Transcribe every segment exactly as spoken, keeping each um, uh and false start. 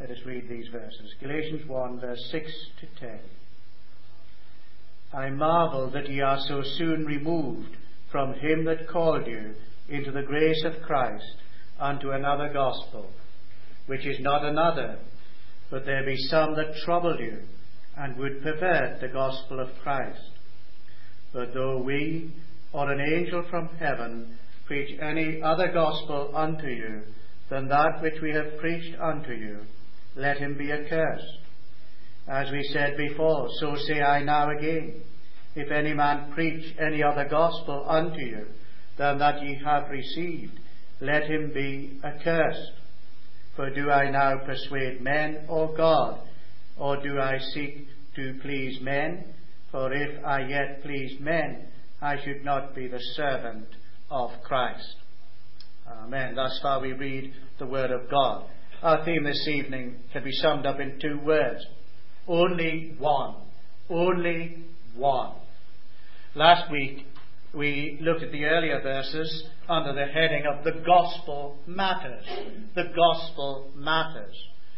Let us read these verses. Galatians one, verse six to ten. I marvel that ye are so soon removed from him that called you into the grace of Christ unto another gospel, which is not another, but there be some that trouble you, and would pervert the gospel of Christ. But though we, or an angel from heaven, preach any other gospel unto you than that which we have preached unto you, let him be accursed. As we said before, so say I now again, if any man preach any other gospel unto you than that ye have received, let him be accursed. For do I now persuade men or God, or do I seek to please men? For if I yet pleased men, I should not be the servant of Christ. Amen. Thus far we read the word of God. Our theme this evening can be summed up in two words. Only one. Only one. Last week we looked at the earlier verses under the heading of the gospel matters. The gospel matters.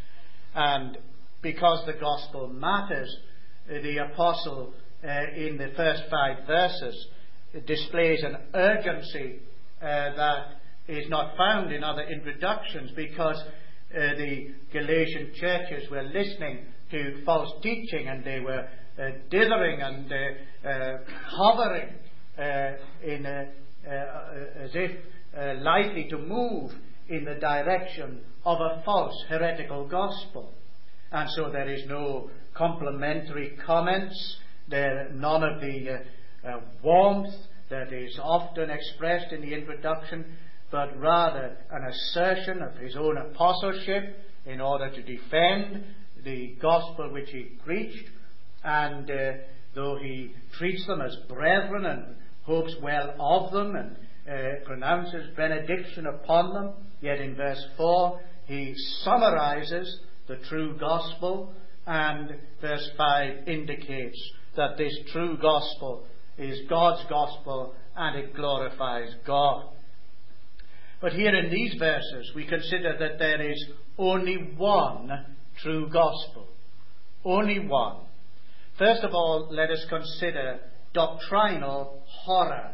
And because the gospel matters, the apostle uh, in the first five verses displays an urgency uh, that is not found in other introductions, because uh, the Galatian churches were listening to false teaching, and they were uh, dithering and uh, uh, hovering uh, in a, uh, as if uh, likely to move in the direction of a false heretical gospel. And so there is no complimentary comments, there none of the uh, uh, warmth that is often expressed in the introduction, but rather an assertion of his own apostleship in order to defend the gospel which he preached. And uh, though he treats them as brethren and hopes well of them and uh, pronounces benediction upon them, yet in verse four he summarizes the true gospel, and verse five indicates that this true gospel is God's gospel and it glorifies God. But here in these verses we consider that there is only one true gospel. Only one. First of all, let us consider doctrinal horror.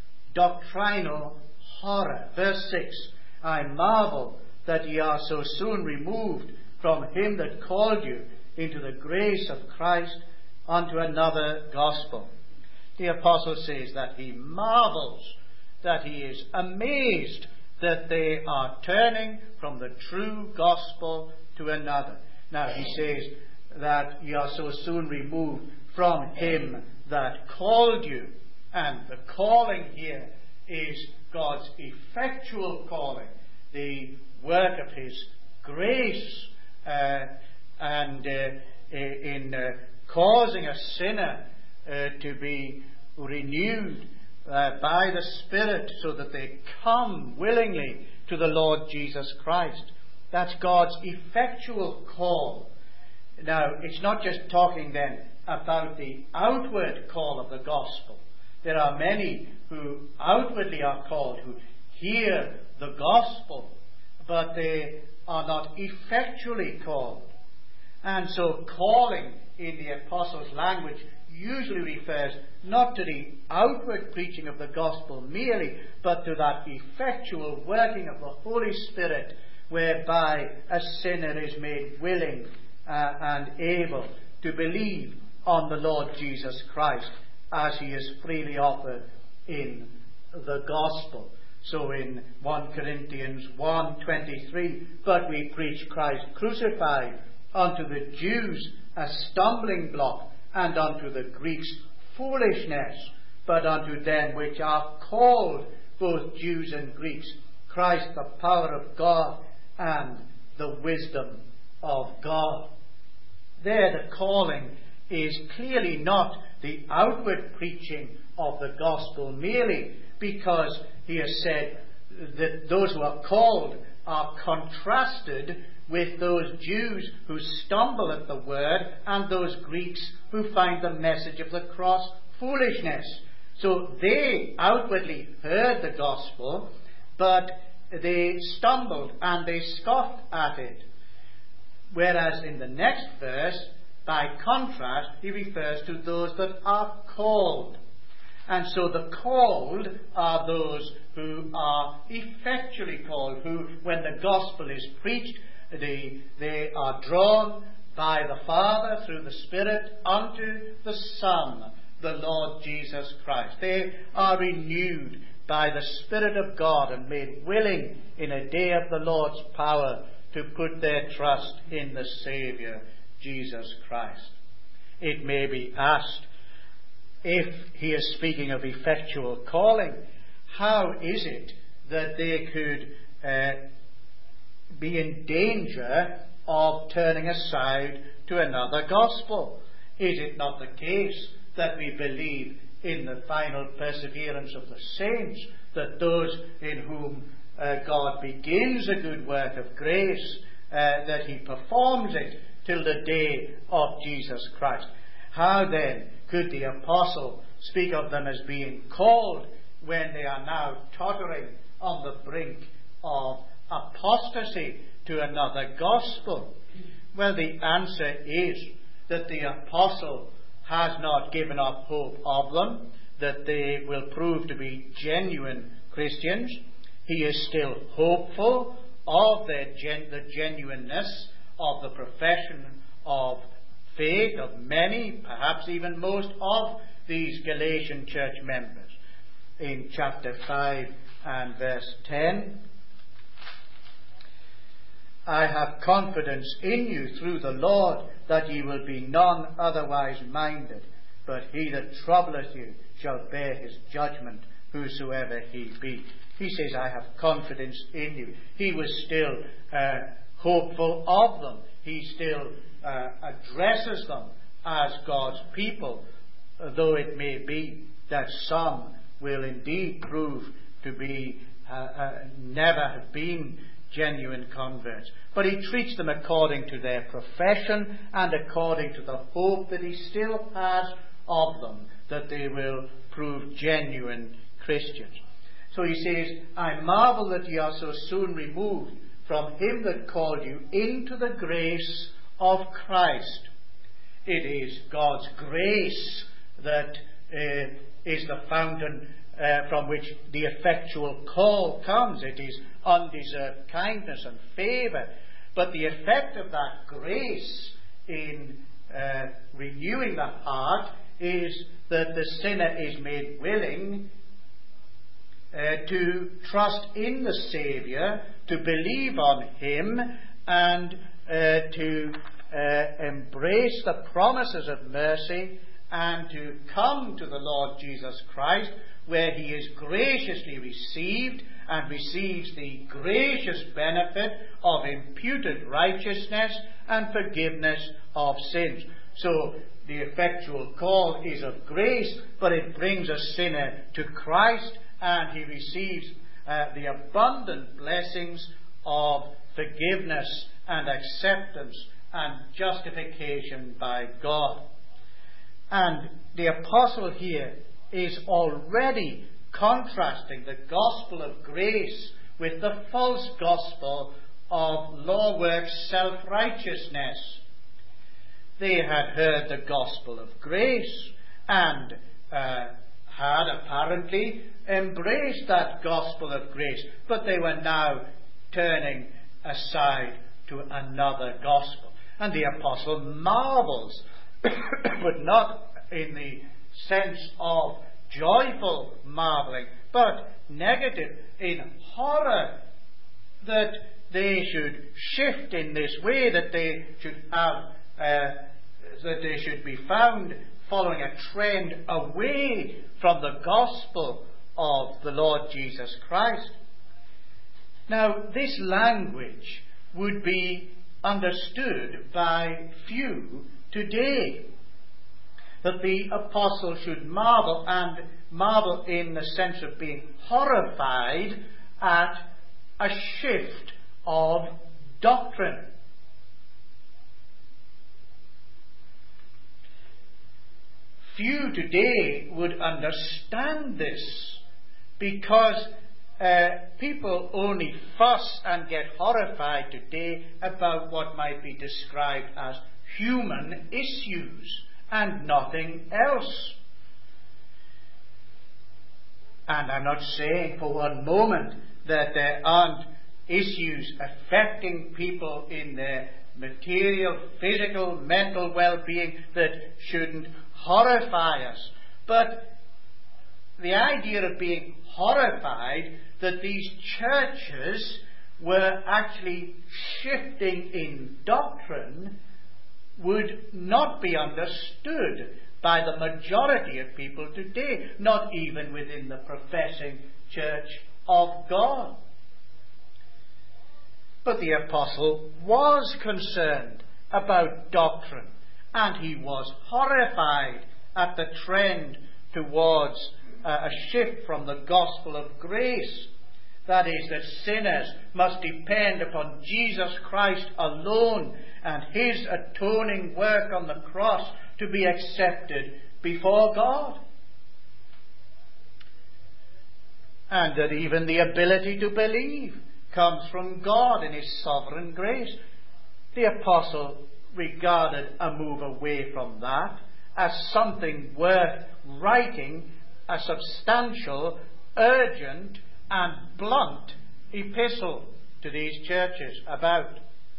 Doctrinal horror. Verse six, I marvel that ye are so soon removed from him that called you into the grace of Christ unto another gospel. The apostle says that he marvels, that he is amazed that they are turning from the true gospel to another. Now he says that ye are so soon removed from him that called you. And the calling here is God's effectual calling, the work of his grace, uh, and uh, in uh, causing a sinner uh, to be renewed uh, by the Spirit so that they come willingly to the Lord Jesus Christ. That's God's effectual call. Now, it's not just talking then about the outward call of the gospel. There are many who outwardly are called, who hear the gospel, but they are not effectually called. And so calling in the apostles' language usually refers not to the outward preaching of the gospel merely, but to that effectual working of the Holy Spirit, whereby a sinner is made willing uh, and able to believe on the Lord Jesus Christ as he is freely offered in the gospel. So in First Corinthians one twenty-three, but we preach Christ crucified, unto the Jews a stumbling block, and unto the Greeks foolishness, but unto them which are called, both Jews and Greeks, Christ the power of God and the wisdom of God. There the calling is clearly not the outward preaching of the gospel merely, because he has said that those who are called are contrasted with those Jews who stumble at the word and those Greeks who find the message of the cross foolishness. So they outwardly heard the gospel, but they stumbled and they scoffed at it. Whereas in the next verse, by contrast, he refers to those that are called. And so the called are those who are effectually called, who, when the gospel is preached, they, they are drawn by the Father through the Spirit unto the Son, the Lord Jesus Christ. They are renewed by the Spirit of God and made willing in a day of the Lord's power to put their trust in the Saviour, Jesus Christ. It may be asked, if he is speaking of effectual calling, how is it that they could uh, be in danger of turning aside to another gospel? Is it not the case that we believe in the final perseverance of the saints, that those in whom uh, God begins a good work of grace, uh, that he performs it till the day of Jesus Christ? How then could the apostle speak of them as being called when they are now tottering on the brink of apostasy to another gospel? Well, the answer is that the apostle has not given up hope of them, that they will prove to be genuine Christians. He is still hopeful of their gen- the genuineness of the profession of faith of many, perhaps even most of these Galatian church members. In chapter five and verse ten, I have confidence in you through the Lord that ye will be none otherwise minded, but he that troubleth you shall bear his judgment, whosoever he be. He says, I have confidence in you. He was still uh, hopeful of them. He still uh, addresses them as God's people, though it may be that some will indeed prove to be uh, uh, never have been genuine converts. But he treats them according to their profession and according to the hope that he still has of them, that they will prove genuine Christians. So he says, I marvel that ye are so soon removed from him that called you into the grace of Christ. It is God's grace that uh, is the fountain uh, from which the effectual call comes. It is undeserved kindness and favour. But the effect of that grace in uh, renewing the heart is that the sinner is made willing uh, to trust in the Saviour, to believe on him, and uh, to uh, embrace the promises of mercy, and to come to the Lord Jesus Christ, where he is graciously received and receives the gracious benefit of imputed righteousness and forgiveness of sins. So the effectual call is of grace, but it brings a sinner to Christ, and he receives uh, the abundant blessings of forgiveness and acceptance and justification by God. And the apostle here is already contrasting the gospel of grace with the false gospel of law works self-righteousness. They had heard the gospel of grace and uh, had apparently embraced that gospel of grace, but they were now turning aside to another gospel. And the apostle marvels, but not in the sense of joyful marveling, but negative, in horror, that they should shift in this way, that they should have, uh, that they should be found following a trend away from the gospel of the Lord Jesus Christ. Now, this language would be understood by few today, that the apostle should marvel, and marvel in the sense of being horrified at a shift of doctrine. Few today would understand this, because Uh, people only fuss and get horrified today about what might be described as human issues and nothing else. And I'm not saying for one moment that there aren't issues affecting people in their material, physical, mental well-being that shouldn't horrify us. But the idea of being horrified that these churches were actually shifting in doctrine would not be understood by the majority of people today, not even within the professing Church of God. But the apostle was concerned about doctrine, and he was horrified at the trend towards uh, a shift from the gospel of grace. That is, that sinners must depend upon Jesus Christ alone and his atoning work on the cross to be accepted before God. And that even the ability to believe comes from God in his sovereign grace. The apostle regarded a move away from that as something worth writing a substantial, urgent and blunt epistle to these churches about.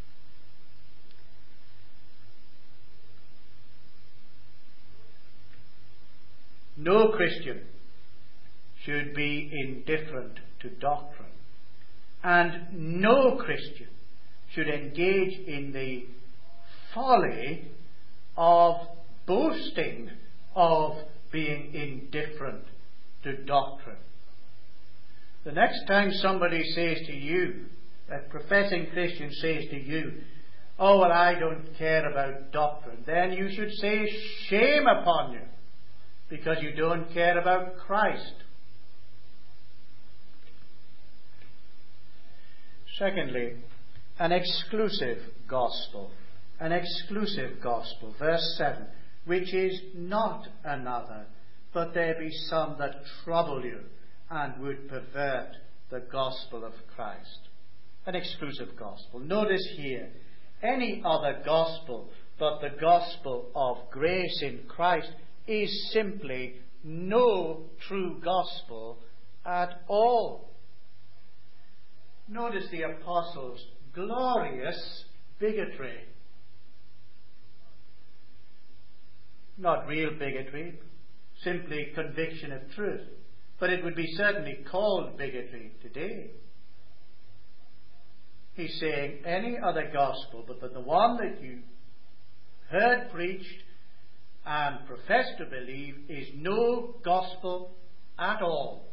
No Christian should be indifferent to doctrine, and no Christian should engage in the folly of boasting of being indifferent to doctrine. The next time somebody says to you, a professing Christian says to you, "Oh, well, I don't care about doctrine," then you should say, "Shame upon you, because you don't care about Christ." Secondly, an exclusive gospel. An exclusive gospel. Verse seven. Which is not another, but there be some that trouble you and would pervert the gospel of Christ. An exclusive gospel. Notice here, any other gospel but the gospel of grace in Christ is simply no true gospel at all. Notice the apostles' glorious bigotry. Not real bigotry, simply conviction of truth. But it would be certainly called bigotry today. He's saying any other gospel but the one that you heard preached and profess to believe is no gospel at all.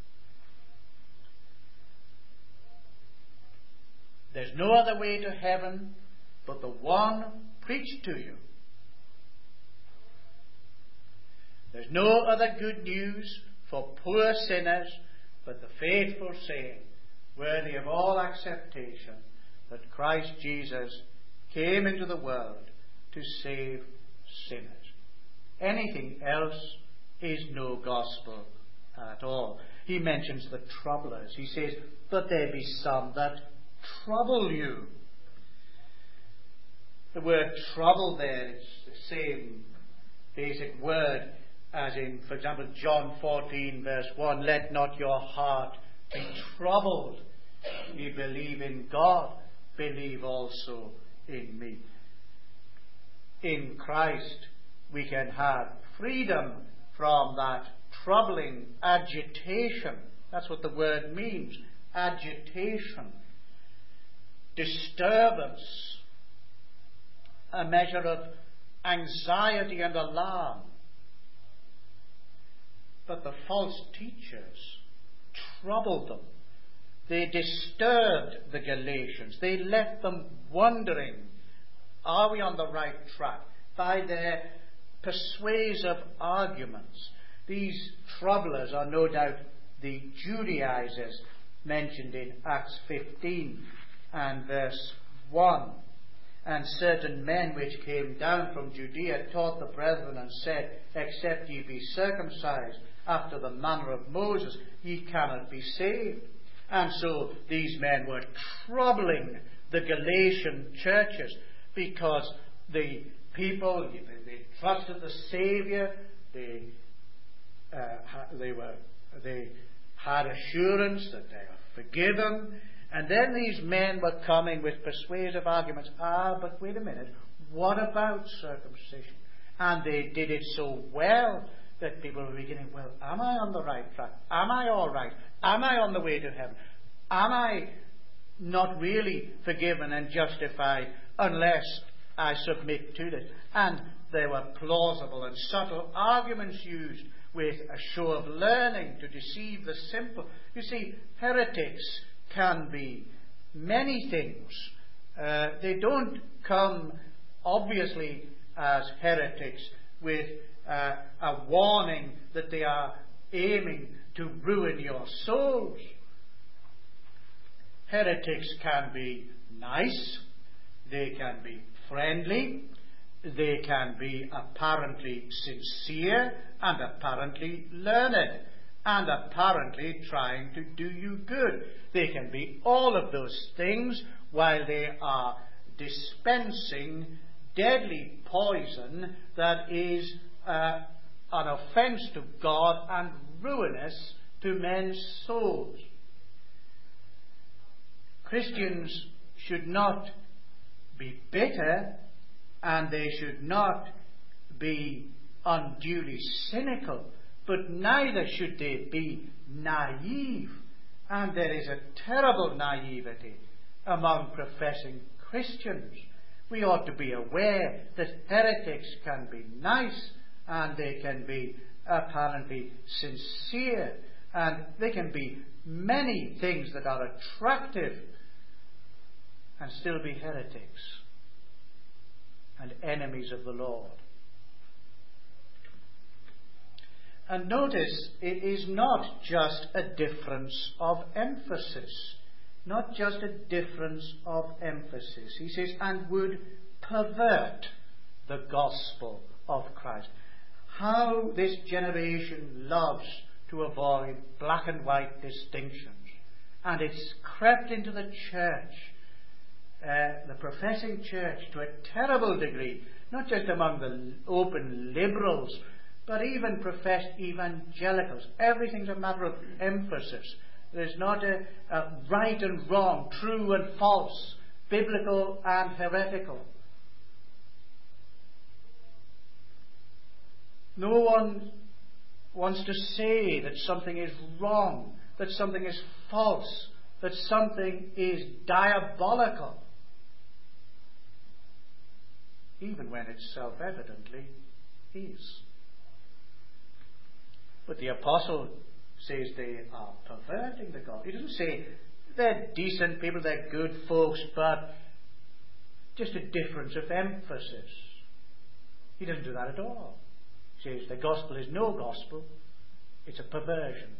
There's no other way to heaven but the one preached to you. There's no other good news for poor sinners but the faithful saying, worthy of all acceptation, that Christ Jesus came into the world to save sinners. Anything else is no gospel at all. He mentions the troublers. He says, but there be some that trouble you. The word trouble there is the same basic word as in, for example, John fourteen verse one, let not your heart be troubled. You believe in God, believe also in me. In Christ we can have freedom from that troubling agitation. That's what the word means. Agitation. Disturbance. A measure of anxiety and alarm. But the false teachers troubled them. They disturbed the Galatians. They left them wondering, are we on the right track? By their persuasive arguments. These troublers are no doubt the Judaizers mentioned in Acts fifteen and verse one. And certain men which came down from Judea taught the brethren and said, except ye be circumcised after the manner of Moses, ye cannot be saved. And so these men were troubling the Galatian churches because the people, they, they trusted the Saviour, they, uh, they, were, they had assurance that they were forgiven, and then these men were coming with persuasive arguments. Ah, but wait a minute, what about circumcision? And they did it so well that people were beginning, well, am I on the right track? Am I all right? Am I on the way to heaven? Am I not really forgiven and justified unless I submit to this? And there were plausible and subtle arguments used with a show of learning to deceive the simple. You see, heretics can be many things. Uh, they don't come obviously as heretics with uh, a warning that they are aiming to ruin your souls. Heretics can be nice, they can be friendly, they can be apparently sincere and apparently learned and apparently trying to do you good. They can be all of those things while they are dispensing deadly poison that is uh, an offence to God and ruinous to men's souls. Christians should not be bitter, and they should not be unduly cynical, but neither should they be naive. And there is a terrible naivety among professing Christians. We ought to be aware that heretics can be nice, and they can be apparently sincere, and they can be many things that are attractive and still be heretics and enemies of the Lord. And notice, it is not just a difference of emphasis. Not just a difference of emphasis. He says, and would pervert the gospel of Christ. How this generation loves to avoid black and white distinctions. And it's crept into the church, uh, the professing church, to a terrible degree, not just among the open liberals, but even professed evangelicals. Everything's a matter of emphasis. There's not a, a right and wrong, true and false, biblical and heretical. No one wants to say that something is wrong, that something is false, that something is diabolical, even when it self-evidently is. But the apostle says they are perverting the gospel. He doesn't say they're decent people, they're good folks, but just a difference of emphasis. He doesn't do that at all. He says the gospel is no gospel, it's a perversion.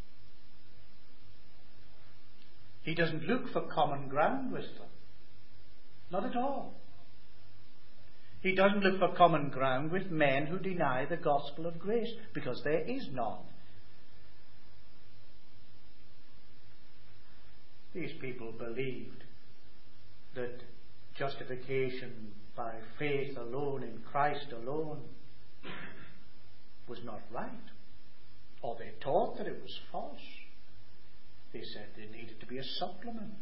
He doesn't look for common ground with them. Not at all. He doesn't look for common ground with men who deny the gospel of grace, because there is none. These people believed that justification by faith alone in Christ alone was not right. Or they taught that it was false. They said there needed to be a supplement.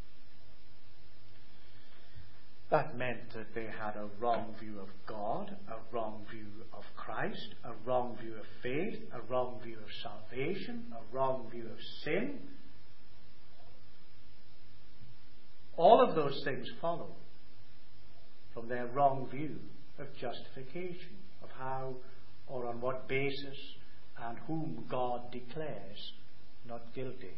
That meant that they had a wrong view of God, a wrong view of Christ, a wrong view of faith, a wrong view of salvation, a wrong view of sin. All of those things follow from their wrong view of justification, of how or on what basis and whom God declares not guilty.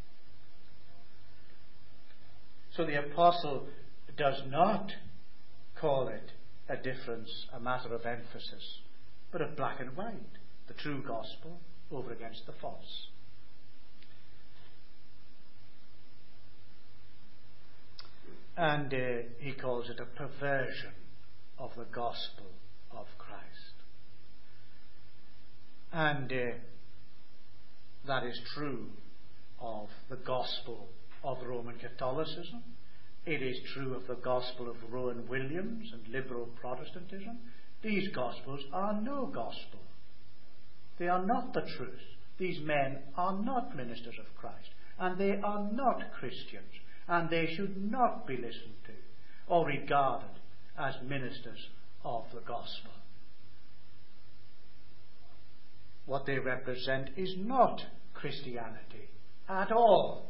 So the apostle does not call it a difference, a matter of emphasis, but of black and white, the true gospel over against the false. And uh, he calls it a perversion of the gospel of Christ. And uh, that is true of the gospel of Roman Catholicism. It is true of the gospel of Rowan Williams and liberal Protestantism. These gospels are no gospel. They are not the truth. These men are not ministers of Christ, and they are not Christians, and they should not be listened to or regarded as ministers of the gospel. What they represent is not Christianity at all.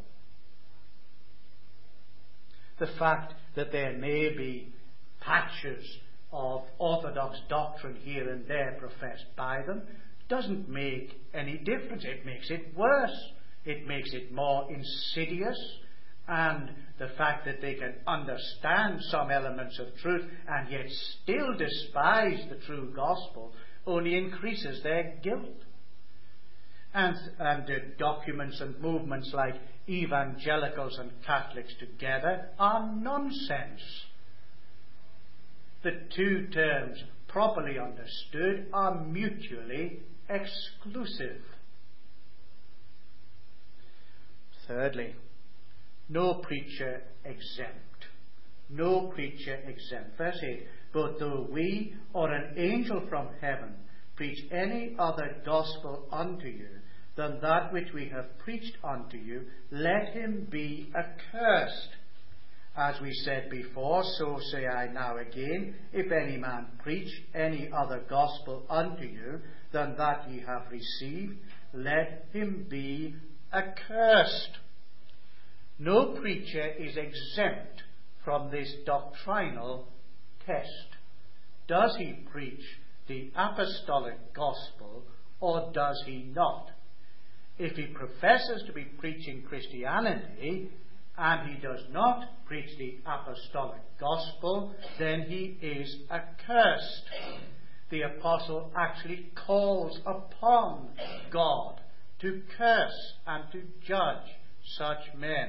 The fact that there may be patches of orthodox doctrine here and there professed by them doesn't make any difference. It makes it worse. It makes it more insidious. And the fact that they can understand some elements of truth and yet still despise the true gospel only increases their guilt. And, and uh, documents and movements like evangelicals and Catholics together are nonsense. The two terms, properly understood, are mutually exclusive. Thirdly, no preacher exempt. No preacher exempt. Verse eight, but though we or an angel from heaven preach any other gospel unto you than that which we have preached unto you, let him be accursed. As we said before, so say I now again, if any man preach any other gospel unto you than that ye have received, let him be accursed. No preacher is exempt from this doctrinal test. Does he preach the apostolic gospel or does he not? If he professes to be preaching Christianity and he does not preach the apostolic gospel, then he is accursed. The apostle actually calls upon God to curse and to judge such men.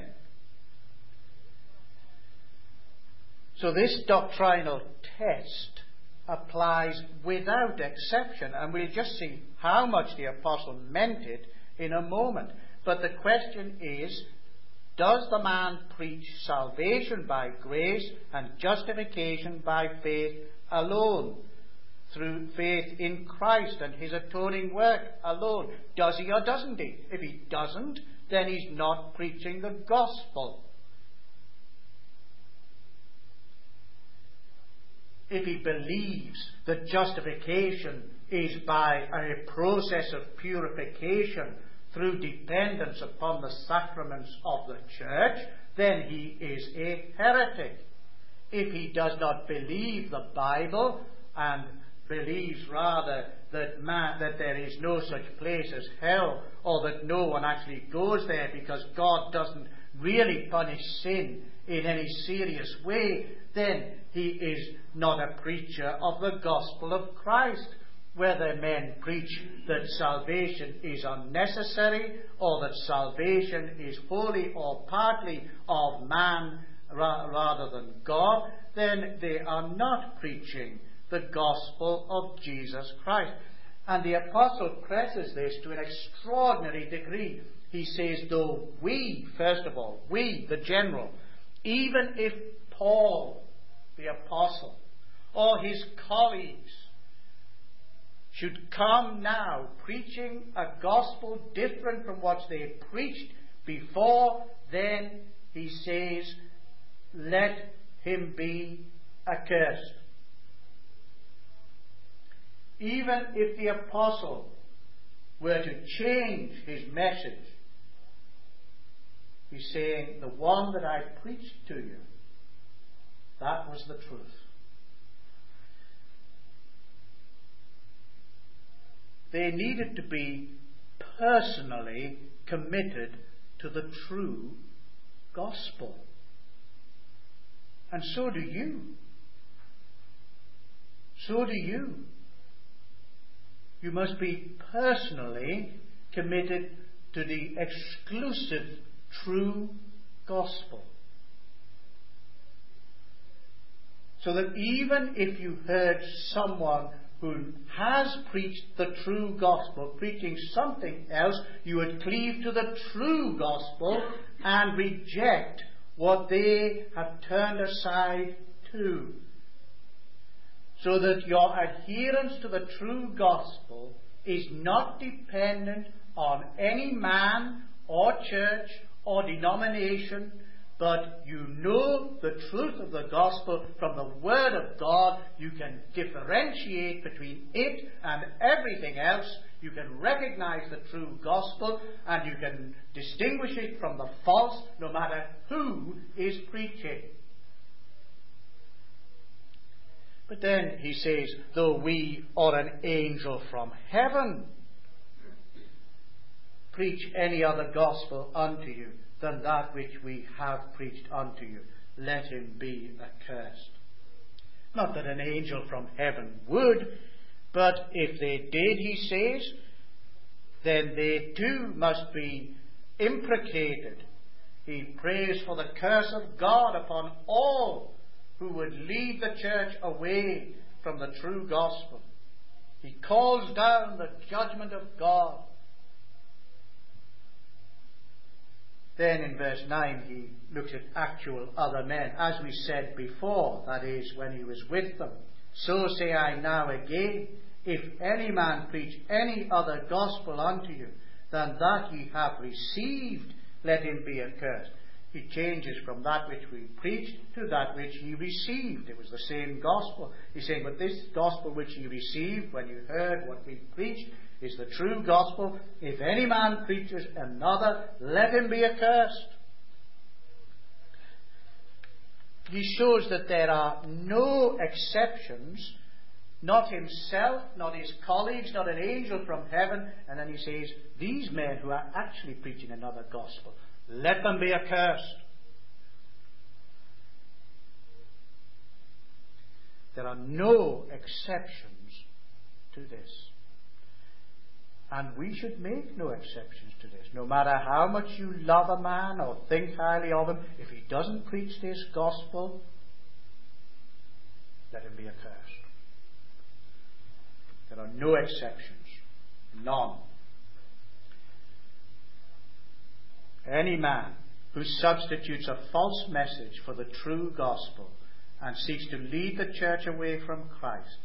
So this doctrinal test applies without exception, and we'll just see how much the apostle meant it in a moment. But the question is, does the man preach salvation by grace and justification by faith alone, through faith in Christ and his atoning work alone? Does he or doesn't he? If he doesn't, then he's not preaching the gospel. If he believes that justification is by a process of purification through dependence upon the sacraments of the church, then he is a heretic. If he does not believe the Bible and believes rather that man, that there is no such place as hell, or that no one actually goes there because God doesn't really punish sin in any serious way, then he is not a preacher of the gospel of Christ. Whether men preach that salvation is unnecessary or that salvation is wholly or partly of man ra- rather than God, then they are not preaching the gospel of Jesus Christ. And the apostle presses this to an extraordinary degree. He says, though we, first of all, we, the general, even if Paul, the apostle, or his colleagues should come now preaching a gospel different from what they preached before, then he says, let him be accursed. Even if the apostle were to change his message, he's saying, the one that I preached to you, that was the truth. They needed to be personally committed to the true gospel. And so do you. So do you. You must be personally committed to the exclusive true gospel. So that even if you heard someone who has preached the true gospel, preaching something else, you would cleave to the true gospel and reject what they have turned aside to. So that your adherence to the true gospel is not dependent on any man or church or denomination, but you know the truth of the gospel from the Word of God. You can differentiate between it and everything else. You can recognize the true gospel, and you can distinguish it from the false, no matter who is preaching. But then he says, though we or an angel from heaven preach any other gospel unto you than that which we have preached unto you, let him be accursed. Not that an angel from heaven would, but if they did, he says, then they too must be imprecated. He prays for the curse of God upon all who would lead the church away from the true gospel. He calls down the judgment of God. Then in verse nine he looks at actual other men. As we said before, that is, when he was with them. So say I now again, if any man preach any other gospel unto you than that ye have received, let him be accursed. He changes from that which we preached to that which ye received. It was the same gospel. He's saying, but this gospel which ye received when you heard what we preached is the true gospel. If any man preaches another, let him be accursed. He shows that there are no exceptions, not himself, not his colleagues, not an angel from heaven. And then he says, these men who are actually preaching another gospel, let them be accursed. There are no exceptions to this. And we should make no exceptions to this. No matter how much you love a man or think highly of him, if he doesn't preach this gospel, let let him be accursed. There are no exceptions. None. Any man who substitutes a false message for the true gospel and seeks to lead the church away from Christ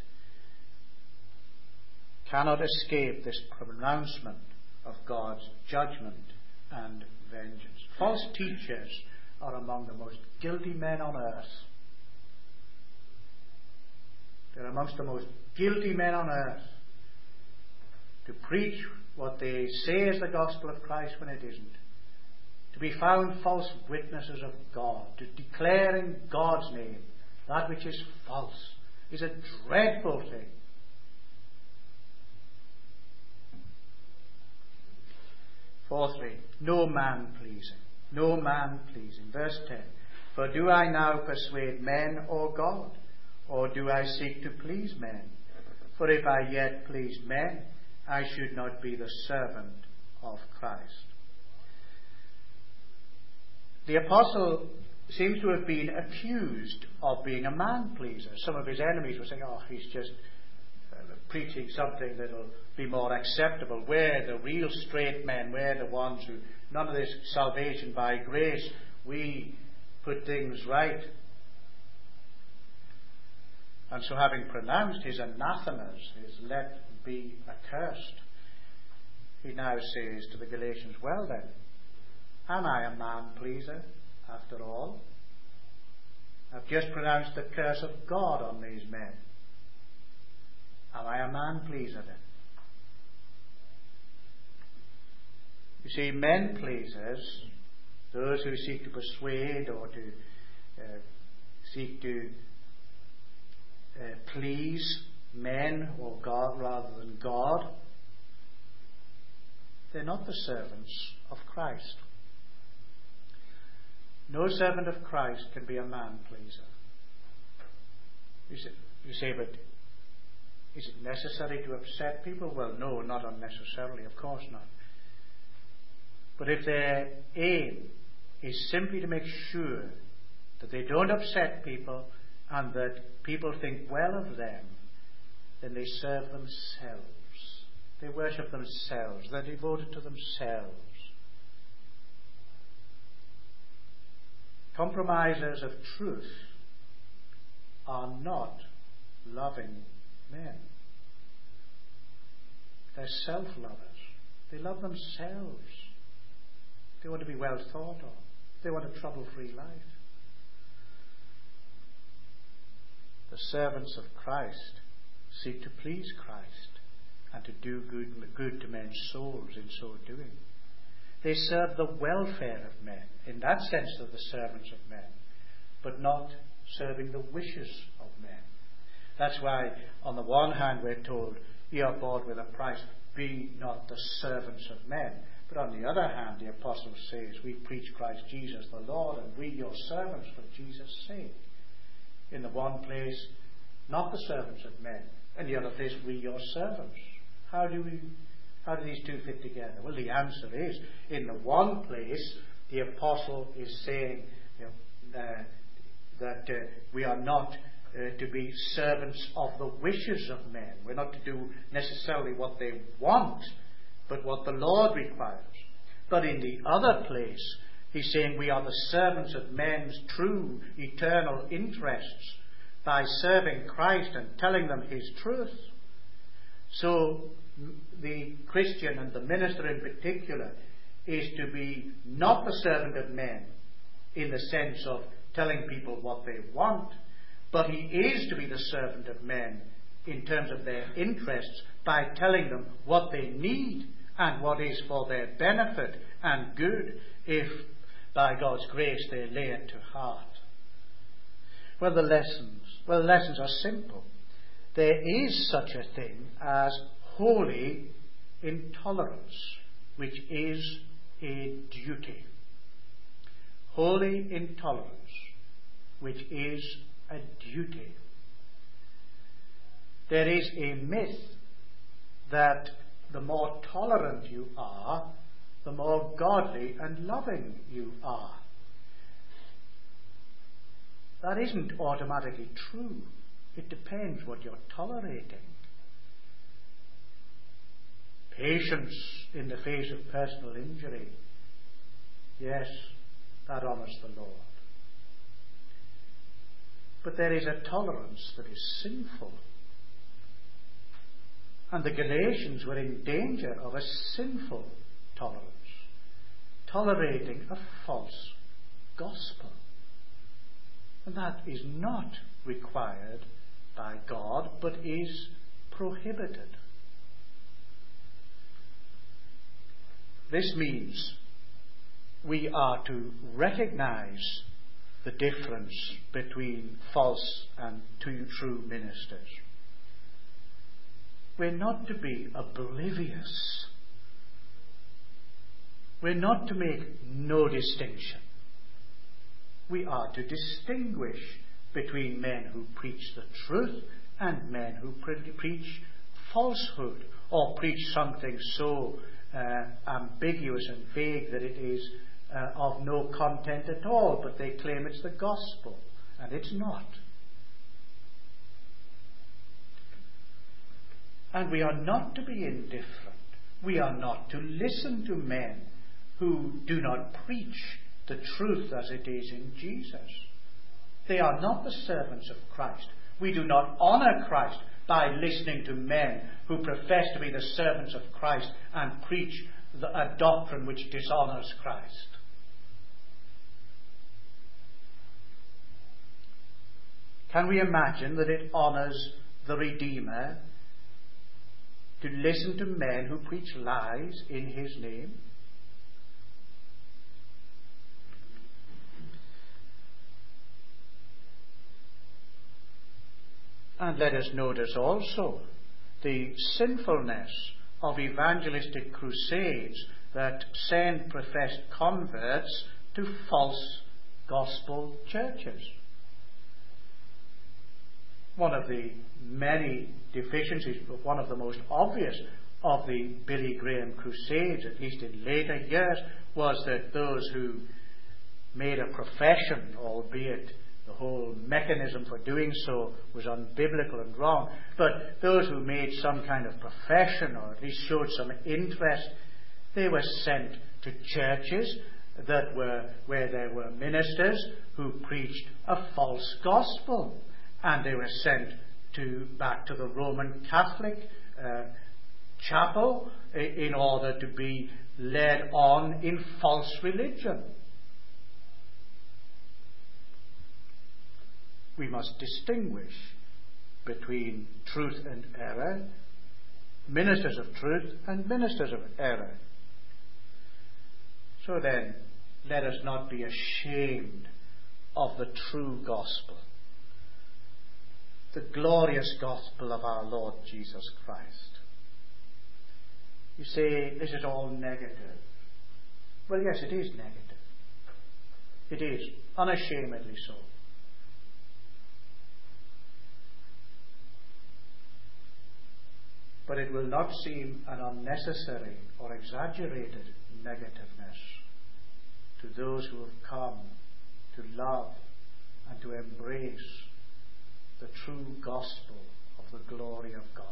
cannot escape this pronouncement of God's judgment and vengeance. False teachers are among the most guilty men on earth. They're amongst the most guilty men on earth to preach what they say is the gospel of Christ when it isn't. To be found false witnesses of God, to declare in God's name that which is false, is a dreadful thing. Fourthly, no man pleasing. No man pleasing. Verse ten. For do I now persuade men or God? Or do I seek to please men? For if I yet pleased men, I should not be the servant of Christ. The apostle seems to have been accused of being a man-pleaser. Some of his enemies were saying, oh, he's just uh, preaching something that will be more acceptable. We're the real straight men. We're the ones who, none of this salvation by grace. We put things right. And so having pronounced his anathemas, his let be accursed, he now says to the Galatians, well then, am I a man-pleaser after all? I've just pronounced the curse of God on these men. Am I a man-pleaser then? You see, men-pleasers, those who seek to persuade or to uh, seek to uh, please men or God rather than God, they're not the servants of Christ. No servant of Christ can be a man-pleaser. You say, you say, but is it necessary to upset people? Well, no, not unnecessarily, of course not. But if their aim is simply to make sure that they don't upset people and that people think well of them, then they serve themselves. They worship themselves. They're devoted to themselves. Compromisers of truth are not loving men. They're self-lovers. They love themselves. They want to be well thought of. They want a trouble-free life. The servants of Christ seek to please Christ and to do good, good to men's souls in so doing. They serve the welfare of men. In that sense, they're the servants of men, but not serving the wishes of men. That's why, on the one hand, we're told, "Ye are bought with a price, be not the servants of men." But on the other hand, the apostle says, "We preach Christ Jesus the Lord, and we your servants for Jesus' sake." In the one place, not the servants of men. In the other place, we your servants. How do we? How do these two fit together? Well, the answer is, in the one place, the apostle is saying, you know, uh, that uh, we are not uh, to be servants of the wishes of men. We're not to do necessarily what they want, but what the Lord requires. But in the other place, he's saying we are the servants of men's true, eternal interests by serving Christ and telling them his truth. So the Christian, and the minister in particular, is to be not the servant of men in the sense of telling people what they want, but he is to be the servant of men in terms of their interests by telling them what they need and what is for their benefit and good, if by God's grace they lay it to heart. Well, the lessons. Well, the lessons are simple. There is such a thing as holy intolerance, which is a duty. Holy intolerance, which is a duty. There is a myth that the more tolerant you are, the more godly and loving you are. That isn't automatically true. It depends what you're tolerating. Patience in the face of personal injury. Yes, that honours the Lord. But there is a tolerance that is sinful. And the Galatians were in danger of a sinful tolerance, tolerating a false gospel. And that is not required by God, but is prohibited. This means we are to recognize the difference between false and true ministers. We're not to be oblivious. We're not to make no distinction. We are to distinguish between men who preach the truth and men who pre- preach falsehood, or preach something so uh, ambiguous and vague that it is uh, of no content at all, but they claim it's the gospel, and it's not. And we are not to be indifferent. We are not to listen to men who do not preach the truth as it is in Jesus. They are not the servants of Christ. We do not honour Christ by listening to men who profess to be the servants of Christ and preach the, a doctrine which dishonours Christ. Can we imagine that it honours the Redeemer to listen to men who preach lies in his name? And let us notice also the sinfulness of evangelistic crusades that send professed converts to false gospel churches. One of the many deficiencies, but one of the most obvious of the Billy Graham crusades, at least in later years, was that those who made a profession, albeit The whole mechanism for doing so was unbiblical and wrong. But those who made some kind of profession, or at least showed some interest, they were sent to churches that were where there were ministers who preached a false gospel, and they were sent to back to the Roman Catholic uh, chapel in order to be led on in false religion. We must distinguish between truth and error, ministers of truth and ministers of error. So then, let us not be ashamed of the true gospel, the glorious gospel of our Lord Jesus Christ. You say, this is all negative. Well, yes, it is negative. It is, unashamedly so. But it will not seem an unnecessary or exaggerated negativeness to those who have come to love and to embrace the true gospel of the glory of God.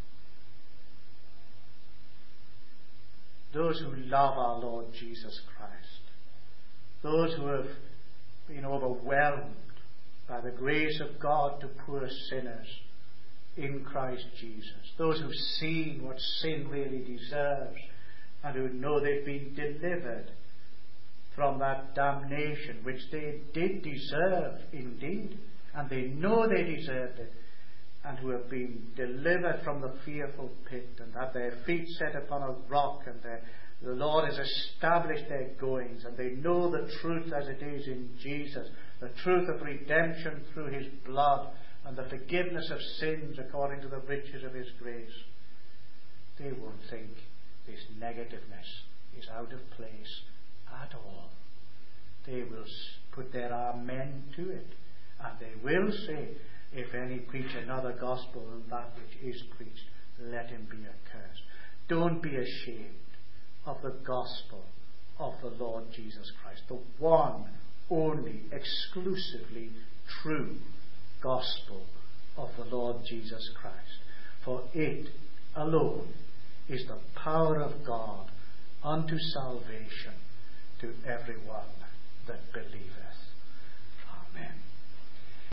Those who love our Lord Jesus Christ, those who have been overwhelmed by the grace of God to poor sinners in Christ Jesus, those who've seen what sin really deserves and who know they've been delivered from that damnation which they did deserve indeed, and they know they deserved it, and who have been delivered from the fearful pit and had their feet set upon a rock, and their, the Lord has established their goings, and they know the truth as it is in Jesus, the truth of redemption through his blood and the forgiveness of sins according to the riches of his grace. They won't think this negativeness is out of place at all. They will put their amen to it, and they will say, if any preach another gospel than that which is preached, let him be accursed. Don't be ashamed of the gospel of the Lord Jesus Christ, the one, only, exclusively true gospel of the Lord Jesus Christ. For it alone is the power of God unto salvation to everyone that believeth. Amen.